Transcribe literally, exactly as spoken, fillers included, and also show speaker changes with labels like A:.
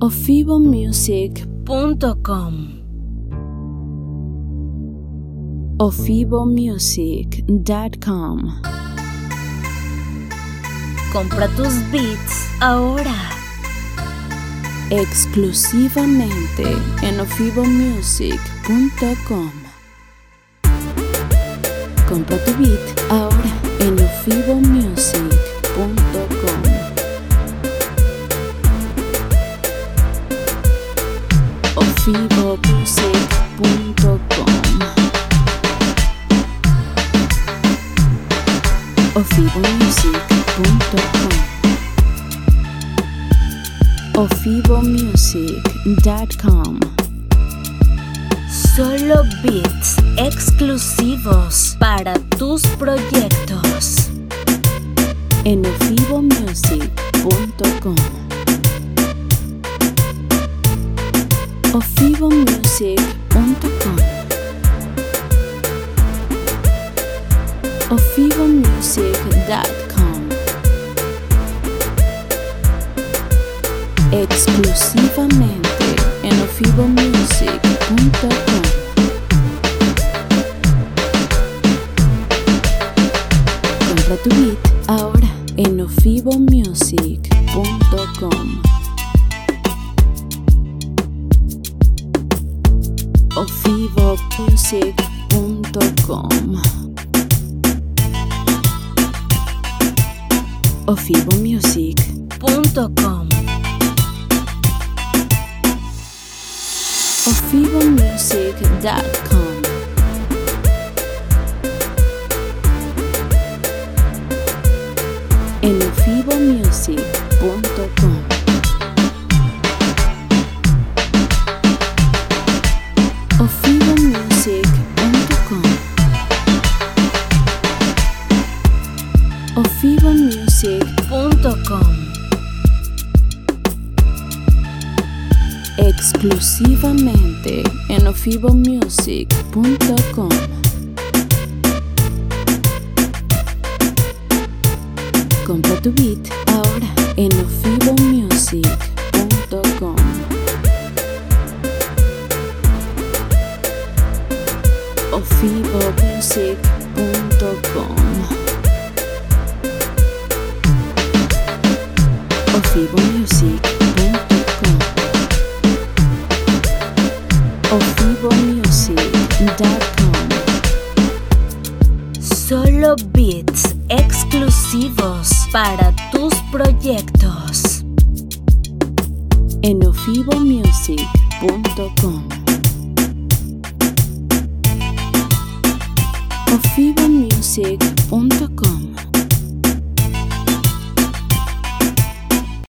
A: ofibomusic
B: punto com.
A: ofibomusic punto com.
B: Compra tus beats ahora.
A: Exclusivamente en ofibomusic punto com. Compra tu beat ahora en ofibomusic punto com. ofibomusic punto com. ofibomusic punto com. ofibomusic punto com.
B: Solo beats exclusivos para tus proyectos.
A: En ofibomusic punto com. ofibomusic punto com. ofibomusic punto com. Exclusivamente en ofibomusic punto com. Compra tu beat ahora en ofibomusic punto com. ofibomusic punto com. ofibomusic
B: punto com.
A: ofibomusic punto com. En ofibomusic punto com. ofibomusic punto com. ofibomusic
B: punto com.
A: Exclusivamente en ofibomusic punto com. Compra tu beat ahora en ofibomusic punto com. ofibomusic punto com. ofibomusic punto com. ofibomusic punto com.
B: Solo beats exclusivos para tus proyectos.
A: En ofibomusic punto com. ofibomusic punto com.